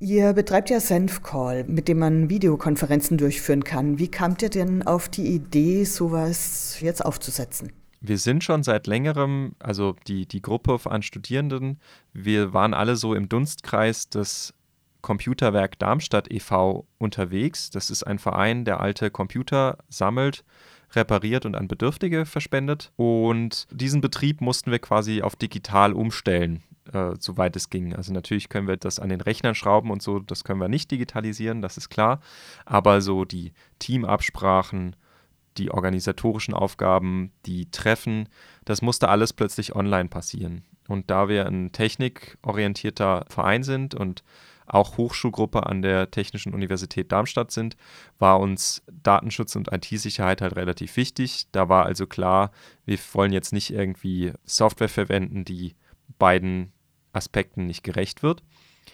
Ihr betreibt ja Zenfcall, mit dem man Videokonferenzen durchführen kann. Wie kamt ihr denn auf die Idee, sowas jetzt aufzusetzen? Wir sind schon seit längerem, also die Gruppe an Studierenden, wir waren alle so im Dunstkreis des Computerwerk Darmstadt e.V. unterwegs. Das ist ein Verein, der alte Computer sammelt, repariert und an Bedürftige verspendet. Und diesen Betrieb mussten wir quasi auf digital umstellen, soweit es ging. Also natürlich können wir das an den Rechnern schrauben und so, das können wir nicht digitalisieren, das ist klar. Aber so die Teamabsprachen, die organisatorischen Aufgaben, die Treffen, das musste alles plötzlich online passieren. Und da wir ein technikorientierter Verein sind und auch Hochschulgruppe an der Technischen Universität Darmstadt sind, war uns Datenschutz und IT-Sicherheit halt relativ wichtig. Da war also klar, wir wollen jetzt nicht irgendwie Software verwenden, die beiden Aspekten nicht gerecht wird.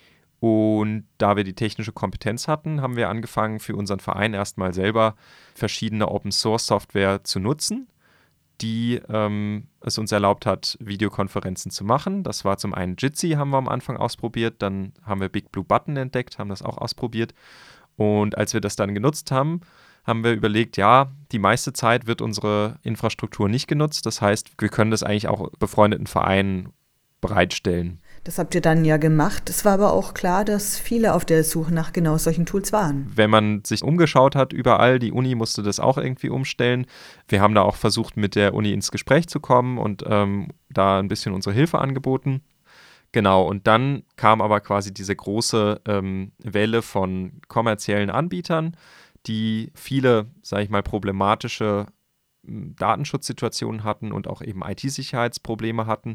Und da wir die technische Kompetenz hatten, haben wir angefangen, für unseren Verein erstmal selber verschiedene Open-Source-Software zu nutzen, die es uns erlaubt hat, Videokonferenzen zu machen. Das war zum einen Jitsi, haben wir am Anfang ausprobiert, dann haben wir Big Blue Button entdeckt, haben das auch ausprobiert. Und als wir das dann genutzt haben, haben wir überlegt, ja, die meiste Zeit wird unsere Infrastruktur nicht genutzt. Das heißt, wir können das eigentlich auch befreundeten Vereinen bereitstellen. Das habt ihr dann ja gemacht. Es war aber auch klar, dass viele auf der Suche nach genau solchen Tools waren. Wenn man sich umgeschaut hat, überall, die Uni musste das auch irgendwie umstellen. Wir haben da auch versucht, mit der Uni ins Gespräch zu kommen und da ein bisschen unsere Hilfe angeboten. Genau, und dann kam aber quasi diese große Welle von kommerziellen Anbietern, die viele, sage ich mal, problematische Datenschutzsituationen hatten und auch eben IT-Sicherheitsprobleme hatten.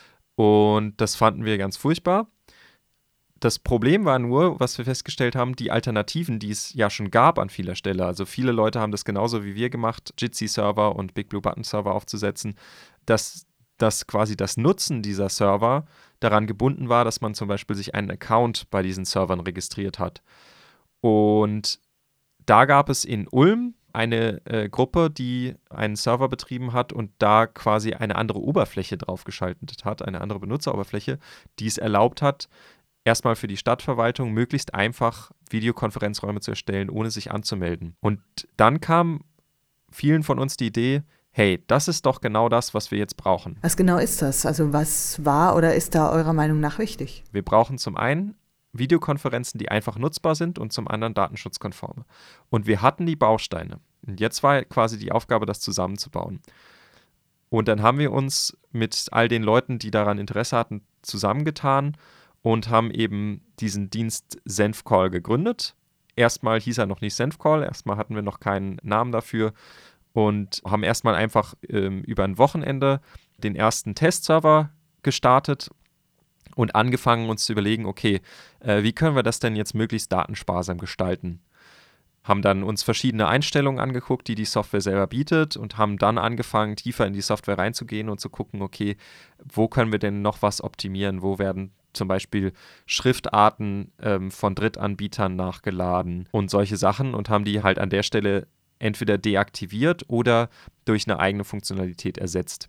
Und das fanden wir ganz furchtbar. Das Problem war nur, was wir festgestellt haben, die Alternativen, die es ja schon gab an vieler Stelle. Also viele Leute haben das genauso wie wir gemacht, Jitsi-Server und Big Blue Button-Server aufzusetzen, dass quasi das Nutzen dieser Server daran gebunden war, dass man zum Beispiel sich einen Account bei diesen Servern registriert hat. Und da gab es in Ulm eine Gruppe, die einen Server betrieben hat und da quasi eine andere Oberfläche draufgeschaltet hat, eine andere Benutzeroberfläche, die es erlaubt hat, erstmal für die Stadtverwaltung möglichst einfach Videokonferenzräume zu erstellen, ohne sich anzumelden. Und dann kam vielen von uns die Idee, hey, das ist doch genau das, was wir jetzt brauchen. Was genau ist das? Also was war oder ist da eurer Meinung nach wichtig? Wir brauchen zum einen Videokonferenzen, die einfach nutzbar sind und zum anderen datenschutzkonforme. Und wir hatten die Bausteine. Und jetzt war quasi die Aufgabe, das zusammenzubauen. Und dann haben wir uns mit all den Leuten, die daran Interesse hatten, zusammengetan und haben eben diesen Dienst Zenfcall gegründet. Erstmal hieß er noch nicht Zenfcall, erstmal hatten wir noch keinen Namen dafür und haben erstmal einfach über ein Wochenende den ersten Testserver gestartet und angefangen, uns zu überlegen, okay, wie können wir das denn jetzt möglichst datensparsam gestalten? Haben dann uns verschiedene Einstellungen angeguckt, die die Software selber bietet und haben dann angefangen, tiefer in die Software reinzugehen und zu gucken, okay, wo können wir denn noch was optimieren? Wo werden zum Beispiel Schriftarten von Drittanbietern nachgeladen und solche Sachen und haben die halt an der Stelle entweder deaktiviert oder durch eine eigene Funktionalität ersetzt.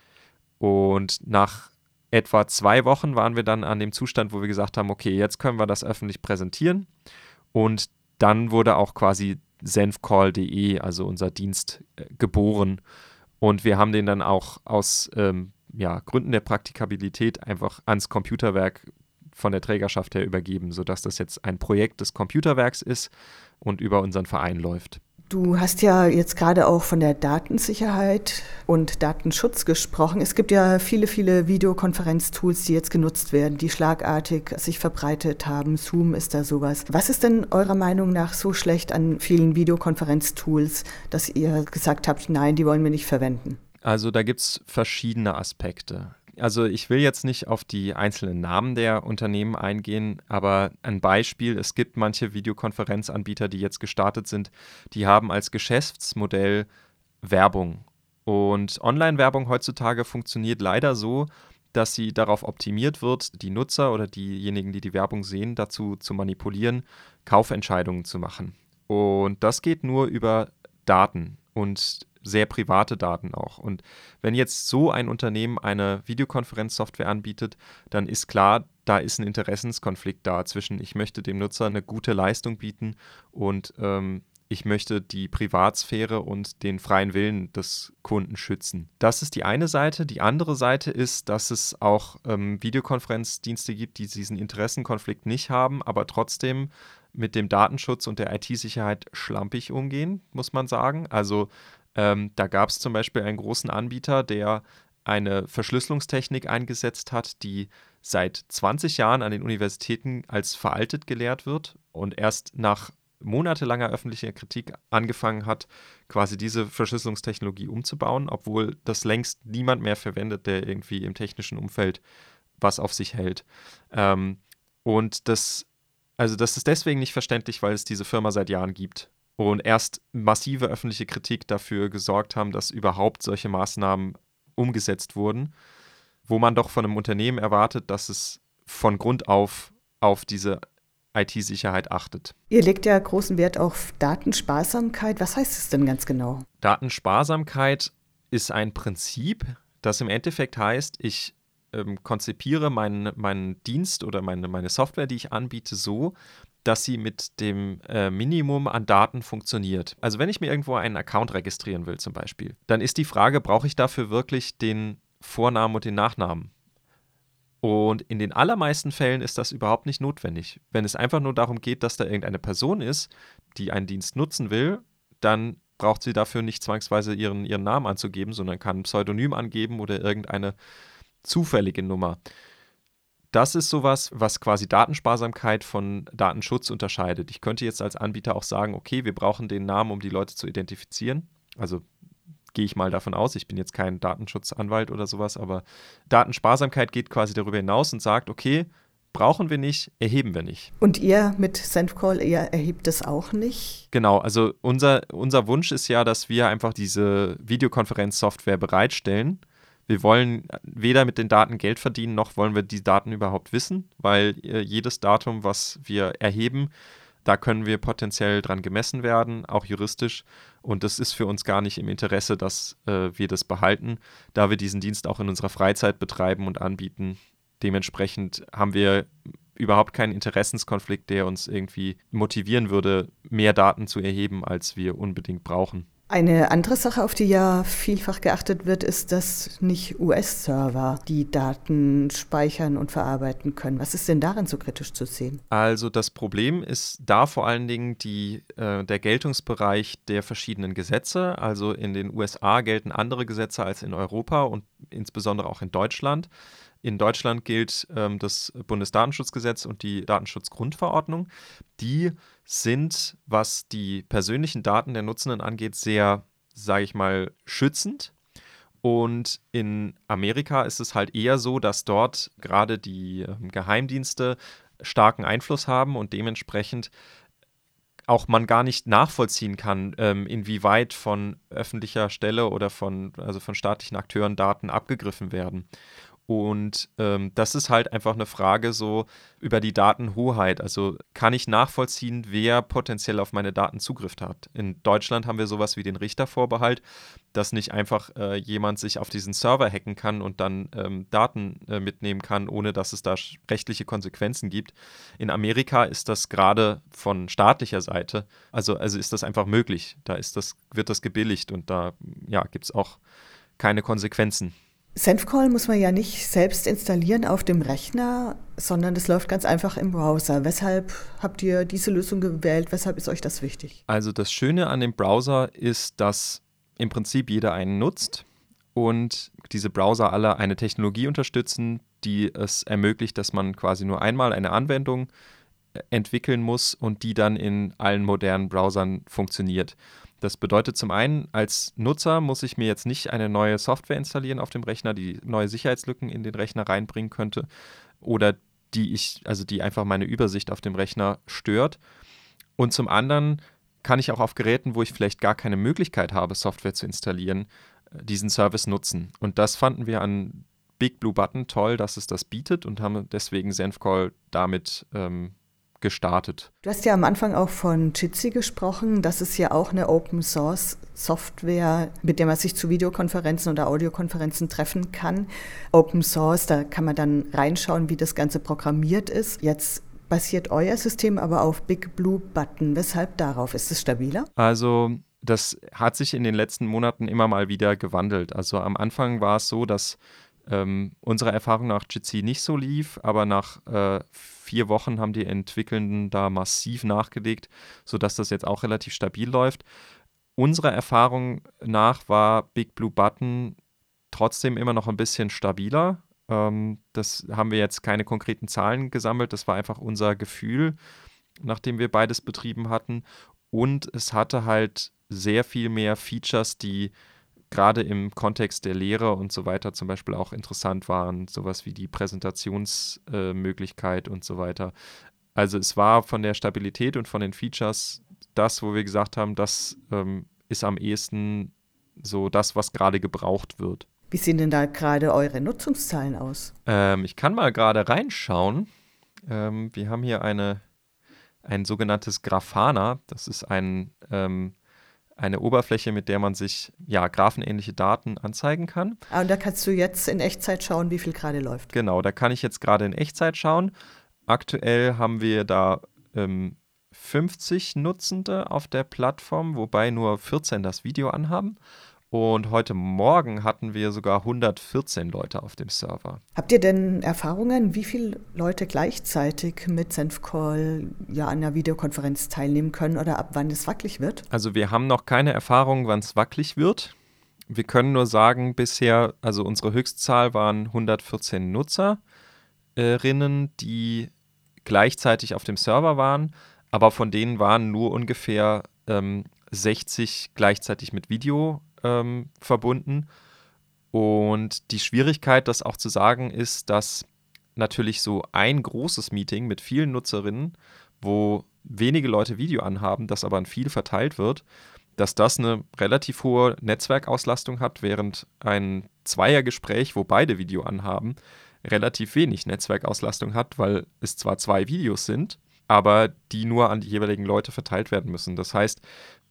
Und nach etwa 2 Wochen waren wir dann an dem Zustand, wo wir gesagt haben, okay, jetzt können wir das öffentlich präsentieren. Und dann wurde auch quasi zenfcall.de, also unser Dienst, geboren. Und wir haben den dann auch aus Gründen der Praktikabilität einfach ans Computerwerk von der Trägerschaft her übergeben, sodass das jetzt ein Projekt des Computerwerks ist und über unseren Verein läuft. Du hast ja jetzt gerade auch von der Datensicherheit und Datenschutz gesprochen. Es gibt ja viele, viele Videokonferenztools, die jetzt genutzt werden, die schlagartig sich verbreitet haben. Zoom ist da sowas. Was ist denn eurer Meinung nach so schlecht an vielen Videokonferenztools, dass ihr gesagt habt, nein, die wollen wir nicht verwenden? Also da gibt es verschiedene Aspekte. Also ich will jetzt nicht auf die einzelnen Namen der Unternehmen eingehen, aber ein Beispiel, es gibt manche Videokonferenzanbieter, die jetzt gestartet sind, die haben als Geschäftsmodell Werbung. Und Online-Werbung heutzutage funktioniert leider so, dass sie darauf optimiert wird, die Nutzer oder diejenigen, die die Werbung sehen, dazu zu manipulieren, Kaufentscheidungen zu machen. Und das geht nur über Daten und sehr private Daten auch. Und wenn jetzt so ein Unternehmen eine Videokonferenzsoftware anbietet, dann ist klar, da ist ein Interessenskonflikt da zwischen, ich möchte dem Nutzer eine gute Leistung bieten und ich möchte die Privatsphäre und den freien Willen des Kunden schützen. Das ist die eine Seite. Die andere Seite ist, dass es auch Videokonferenzdienste gibt, die diesen Interessenkonflikt nicht haben, aber trotzdem mit dem Datenschutz und der IT-Sicherheit schlampig umgehen, muss man sagen. Also da gab es zum Beispiel einen großen Anbieter, der eine Verschlüsselungstechnik eingesetzt hat, die seit 20 Jahren an den Universitäten als veraltet gelehrt wird und erst nach monatelanger öffentlicher Kritik angefangen hat, quasi diese Verschlüsselungstechnologie umzubauen, obwohl das längst niemand mehr verwendet, der irgendwie im technischen Umfeld was auf sich hält. Und das ist deswegen nicht verständlich, weil es diese Firma seit Jahren gibt und erst massive öffentliche Kritik dafür gesorgt haben, dass überhaupt solche Maßnahmen umgesetzt wurden, wo man doch von einem Unternehmen erwartet, dass es von Grund auf diese IT-Sicherheit achtet. Ihr legt ja großen Wert auf Datensparsamkeit. Was heißt es denn ganz genau? Datensparsamkeit ist ein Prinzip, das im Endeffekt heißt, ich konzipiere meinen Dienst oder meine Software, die ich anbiete, so, dass sie mit dem Minimum an Daten funktioniert. Also wenn ich mir irgendwo einen Account registrieren will zum Beispiel, dann ist die Frage, brauche ich dafür wirklich den Vornamen und den Nachnamen? Und in den allermeisten Fällen ist das überhaupt nicht notwendig. Wenn es einfach nur darum geht, dass da irgendeine Person ist, die einen Dienst nutzen will, dann braucht sie dafür nicht zwangsweise ihren Namen anzugeben, sondern kann ein Pseudonym angeben oder irgendeine zufällige Nummer. Das ist sowas, was quasi Datensparsamkeit von Datenschutz unterscheidet. Ich könnte jetzt als Anbieter auch sagen, okay, wir brauchen den Namen, um die Leute zu identifizieren. Also gehe ich mal davon aus, ich bin jetzt kein Datenschutzanwalt oder sowas, aber Datensparsamkeit geht quasi darüber hinaus und sagt, okay, brauchen wir nicht, erheben wir nicht. Und ihr mit SendCall, ihr erhebt es auch nicht? Genau, also unser Wunsch ist ja, dass wir einfach diese Videokonferenzsoftware bereitstellen. Wir wollen weder mit den Daten Geld verdienen, noch wollen wir die Daten überhaupt wissen, weil jedes Datum, was wir erheben, da können wir potenziell dran gemessen werden, auch juristisch. Und das ist für uns gar nicht im Interesse, dass wir das behalten, da wir diesen Dienst auch in unserer Freizeit betreiben und anbieten. Dementsprechend haben wir überhaupt keinen Interessenskonflikt, der uns irgendwie motivieren würde, mehr Daten zu erheben, als wir unbedingt brauchen. Eine andere Sache, auf die ja vielfach geachtet wird, ist, dass nicht US-Server die Daten speichern und verarbeiten können. Was ist denn daran so kritisch zu sehen? Also das Problem ist da vor allen Dingen der Geltungsbereich der verschiedenen Gesetze. Also in den USA gelten andere Gesetze als in Europa und insbesondere auch in Deutschland. In Deutschland gilt das Bundesdatenschutzgesetz und die Datenschutzgrundverordnung. Die sind, was die persönlichen Daten der Nutzenden angeht, sehr, sage ich mal, schützend. Und in Amerika ist es halt eher so, dass dort gerade die Geheimdienste starken Einfluss haben und dementsprechend auch man gar nicht nachvollziehen kann, inwieweit von öffentlicher Stelle oder von staatlichen Akteuren Daten abgegriffen werden. Und das ist halt einfach eine Frage so über die Datenhoheit. Also kann ich nachvollziehen, wer potenziell auf meine Daten Zugriff hat. In Deutschland haben wir sowas wie den Richtervorbehalt, dass nicht einfach jemand sich auf diesen Server hacken kann und dann Daten mitnehmen kann, ohne dass es da rechtliche Konsequenzen gibt. In Amerika ist das gerade von staatlicher Seite, also ist das einfach möglich. Wird das gebilligt und da gibt es auch keine Konsequenzen. SendCall muss man ja nicht selbst installieren auf dem Rechner, sondern es läuft ganz einfach im Browser. Weshalb habt ihr diese Lösung gewählt? Weshalb ist euch das wichtig? Also das Schöne an dem Browser ist, dass im Prinzip jeder einen nutzt und diese Browser alle eine Technologie unterstützen, die es ermöglicht, dass man quasi nur einmal eine Anwendung entwickeln muss und die dann in allen modernen Browsern funktioniert. Das bedeutet zum einen, als Nutzer muss ich mir jetzt nicht eine neue Software installieren auf dem Rechner, die neue Sicherheitslücken in den Rechner reinbringen könnte oder die einfach meine Übersicht auf dem Rechner stört. Und zum anderen kann ich auch auf Geräten, wo ich vielleicht gar keine Möglichkeit habe, Software zu installieren, diesen Service nutzen. Und das fanden wir an Big Blue Button toll, dass es das bietet und haben deswegen SendCall damit gestartet. Du hast ja am Anfang auch von Jitsi gesprochen. Das ist ja auch eine Open-Source-Software, mit der man sich zu Videokonferenzen oder Audiokonferenzen treffen kann. Open Source, da kann man dann reinschauen, wie das Ganze programmiert ist. Jetzt basiert euer System aber auf Big Blue Button. Weshalb darauf? Ist es stabiler? Also das hat sich in den letzten Monaten immer mal wieder gewandelt. Also am Anfang war es so, dass unsere Erfahrung nach Jitsi nicht so lief, aber nach 4 Wochen haben die Entwickelnden da massiv nachgelegt, sodass das jetzt auch relativ stabil läuft. Unserer Erfahrung nach war Big Blue Button trotzdem immer noch ein bisschen stabiler. Das haben wir jetzt keine konkreten Zahlen gesammelt, das war einfach unser Gefühl, nachdem wir beides betrieben hatten. Und es hatte halt sehr viel mehr Features, die gerade im Kontext der Lehre und so weiter zum Beispiel auch interessant waren, sowas wie die Präsentationsmöglichkeit und so weiter. Also es war von der Stabilität und von den Features das, wo wir gesagt haben, das ist am ehesten so das, was gerade gebraucht wird. Wie sehen denn da gerade eure Nutzungszahlen aus? Ich kann mal gerade reinschauen. Wir haben hier ein sogenanntes Grafana. Das ist eine Oberfläche, mit der man sich graphenähnliche Daten anzeigen kann. Und da kannst du jetzt in Echtzeit schauen, wie viel gerade läuft. Genau, da kann ich jetzt gerade in Echtzeit schauen. Aktuell haben wir da 50 Nutzende auf der Plattform, wobei nur 14 das Video anhaben. Und heute Morgen hatten wir sogar 114 Leute auf dem Server. Habt ihr denn Erfahrungen, wie viele Leute gleichzeitig mit Senfcall an einer Videokonferenz teilnehmen können oder ab wann es wackelig wird? Also wir haben noch keine Erfahrung, wann es wackelig wird. Wir können nur sagen, bisher, also unsere Höchstzahl waren 114 Nutzerinnen, die gleichzeitig auf dem Server waren, aber von denen waren nur ungefähr 60 gleichzeitig mit Video verbunden. Und die Schwierigkeit, das auch zu sagen, ist, dass natürlich so ein großes Meeting mit vielen Nutzerinnen, wo wenige Leute Video anhaben, das aber an viel verteilt wird, dass das eine relativ hohe Netzwerkauslastung hat, während ein Zweiergespräch, wo beide Video anhaben, relativ wenig Netzwerkauslastung hat, weil es zwar 2 Videos sind, aber die nur an die jeweiligen Leute verteilt werden müssen. Das heißt,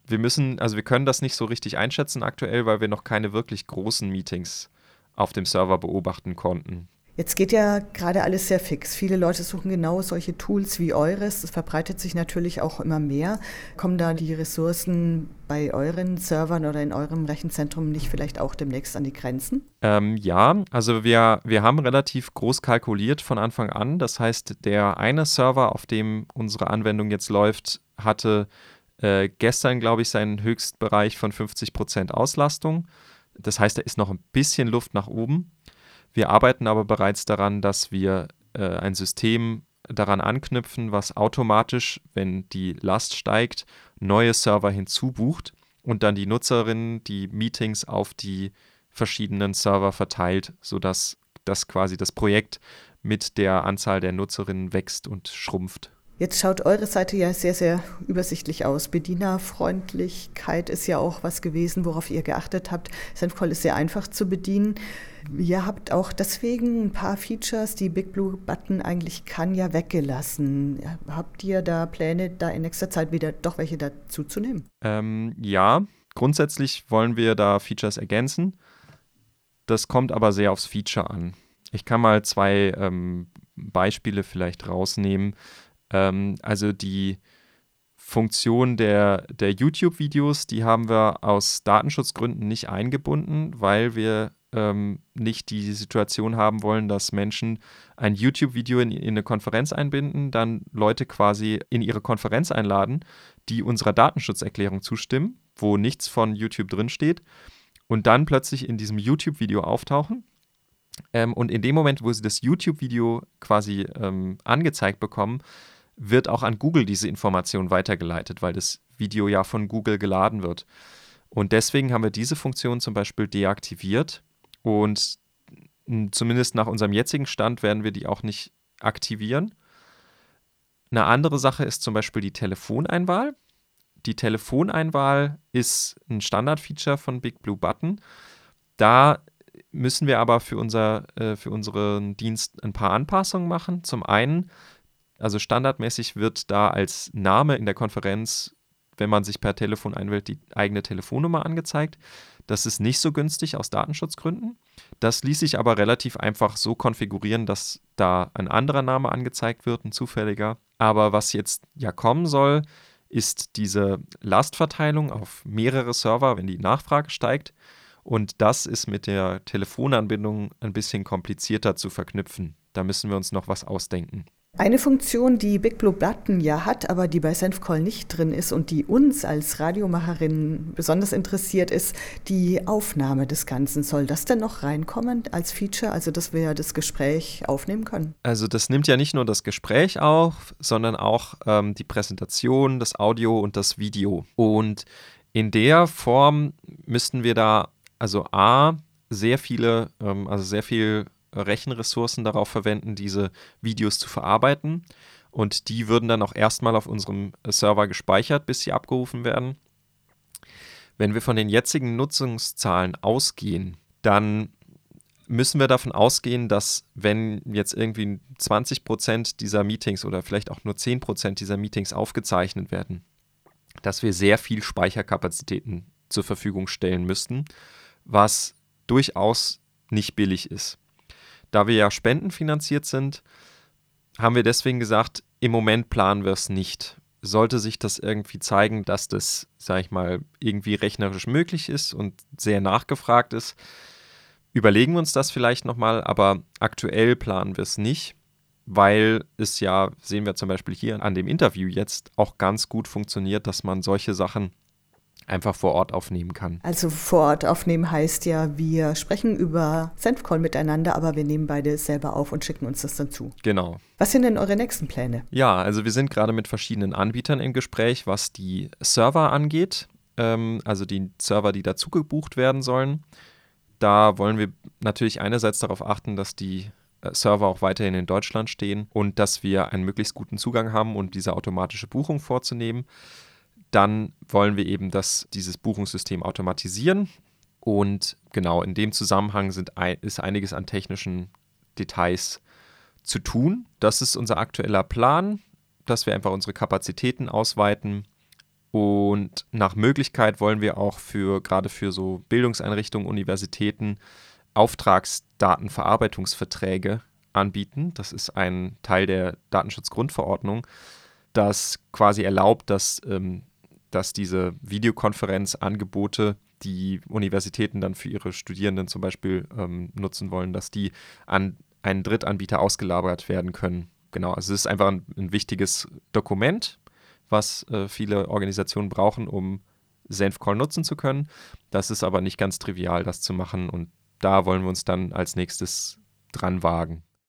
wir können das nicht so richtig einschätzen aktuell, weil wir noch keine wirklich großen Meetings auf dem Server beobachten konnten. Jetzt geht ja gerade alles sehr fix. Viele Leute suchen genau solche Tools wie eures. Das verbreitet sich natürlich auch immer mehr. Kommen da die Ressourcen bei euren Servern oder in eurem Rechenzentrum nicht vielleicht auch demnächst an die Grenzen? Ja, also wir haben relativ groß kalkuliert von Anfang an. Das heißt, der eine Server, auf dem unsere Anwendung jetzt läuft, hatte gestern, glaube ich, seinen Höchstbereich von 50% Auslastung. Das heißt, da ist noch ein bisschen Luft nach oben. Wir arbeiten aber bereits daran, dass wir ein System daran anknüpfen, was automatisch, wenn die Last steigt, neue Server hinzubucht und dann die Nutzerinnen die Meetings auf die verschiedenen Server verteilt, sodass das quasi das Projekt mit der Anzahl der Nutzerinnen wächst und schrumpft. Jetzt schaut eure Seite ja sehr, sehr übersichtlich aus. Bedienerfreundlichkeit ist ja auch was gewesen, worauf ihr geachtet habt. Senfcall ist sehr einfach zu bedienen. Ihr habt auch deswegen ein paar Features, die Big Blue Button eigentlich kann, ja weggelassen. Habt ihr da Pläne, da in nächster Zeit wieder doch welche dazu zu nehmen? Ja, grundsätzlich wollen wir da Features ergänzen. Das kommt aber sehr aufs Feature an. Ich kann mal 2 Beispiele vielleicht rausnehmen. Also die Funktion der YouTube-Videos, die haben wir aus Datenschutzgründen nicht eingebunden, weil wir nicht die Situation haben wollen, dass Menschen ein YouTube-Video in eine Konferenz einbinden, dann Leute quasi in ihre Konferenz einladen, die unserer Datenschutzerklärung zustimmen, wo nichts von YouTube drinsteht und dann plötzlich in diesem YouTube-Video auftauchen. Und in dem Moment, wo sie das YouTube-Video quasi angezeigt bekommen, wird auch an Google diese Information weitergeleitet, weil das Video ja von Google geladen wird. Und deswegen haben wir diese Funktion zum Beispiel deaktiviert und zumindest nach unserem jetzigen Stand werden wir die auch nicht aktivieren. Eine andere Sache ist zum Beispiel die Telefoneinwahl. Die Telefoneinwahl ist ein Standardfeature von Big Blue Button. Da müssen wir aber für unseren Dienst ein paar Anpassungen machen. Zum einen Also standardmäßig wird da als Name in der Konferenz, wenn man sich per Telefon einwählt, die eigene Telefonnummer angezeigt. Das ist nicht so günstig aus Datenschutzgründen. Das ließ sich aber relativ einfach so konfigurieren, dass da ein anderer Name angezeigt wird, ein zufälliger. Aber was jetzt ja kommen soll, ist diese Lastverteilung auf mehrere Server, wenn die Nachfrage steigt. Und das ist mit der Telefonanbindung ein bisschen komplizierter zu verknüpfen. Da müssen wir uns noch was ausdenken. Eine Funktion, die Big Blue Button ja hat, aber die bei SenfCall nicht drin ist und die uns als Radiomacherinnen besonders interessiert, ist die Aufnahme des Ganzen. Soll das denn noch reinkommen als Feature, also dass wir das Gespräch aufnehmen können? Also das nimmt ja nicht nur das Gespräch auf, sondern auch die Präsentation, das Audio und das Video. Und in der Form müssten wir da also sehr viel Rechenressourcen darauf verwenden, diese Videos zu verarbeiten. Und die würden dann auch erstmal auf unserem Server gespeichert, bis sie abgerufen werden. Wenn wir von den jetzigen Nutzungszahlen ausgehen, dann müssen wir davon ausgehen, dass wenn jetzt irgendwie 20% dieser Meetings oder vielleicht auch nur 10% dieser Meetings aufgezeichnet werden, dass wir sehr viel Speicherkapazitäten zur Verfügung stellen müssten, was durchaus nicht billig ist. Da wir ja spendenfinanziert sind, haben wir deswegen gesagt, im Moment planen wir es nicht. Sollte sich das irgendwie zeigen, dass das, sage ich mal, irgendwie rechnerisch möglich ist und sehr nachgefragt ist, überlegen wir uns das vielleicht nochmal, aber aktuell planen wir es nicht, weil es ja, sehen wir zum Beispiel hier an dem Interview jetzt, auch ganz gut funktioniert, dass man solche Sachen einfach vor Ort aufnehmen kann. Also vor Ort aufnehmen heißt ja, wir sprechen über SenfCall miteinander, aber wir nehmen beide selber auf und schicken uns das dann zu. Genau. Was sind denn eure nächsten Pläne? Ja, also wir sind gerade mit verschiedenen Anbietern im Gespräch, was die Server angeht, also die Server, die dazu gebucht werden sollen. Da wollen wir natürlich einerseits darauf achten, dass die Server auch weiterhin in Deutschland stehen und dass wir einen möglichst guten Zugang haben und diese automatische Buchung vorzunehmen. Dann wollen wir eben dieses Buchungssystem automatisieren und genau in dem Zusammenhang ist einiges an technischen Details zu tun. Das ist unser aktueller Plan, dass wir einfach unsere Kapazitäten ausweiten und nach Möglichkeit wollen wir auch gerade für so Bildungseinrichtungen, Universitäten Auftragsdatenverarbeitungsverträge anbieten. Das ist ein Teil der Datenschutzgrundverordnung, das quasi erlaubt, dass diese Videokonferenzangebote, die Universitäten dann für ihre Studierenden zum Beispiel nutzen wollen, dass die an einen Drittanbieter ausgelagert werden können. Genau, also es ist einfach ein wichtiges Dokument, was viele Organisationen brauchen, um SenfCall nutzen zu können. Das ist aber nicht ganz trivial, das zu machen und da wollen wir uns dann als nächstes dran wagen.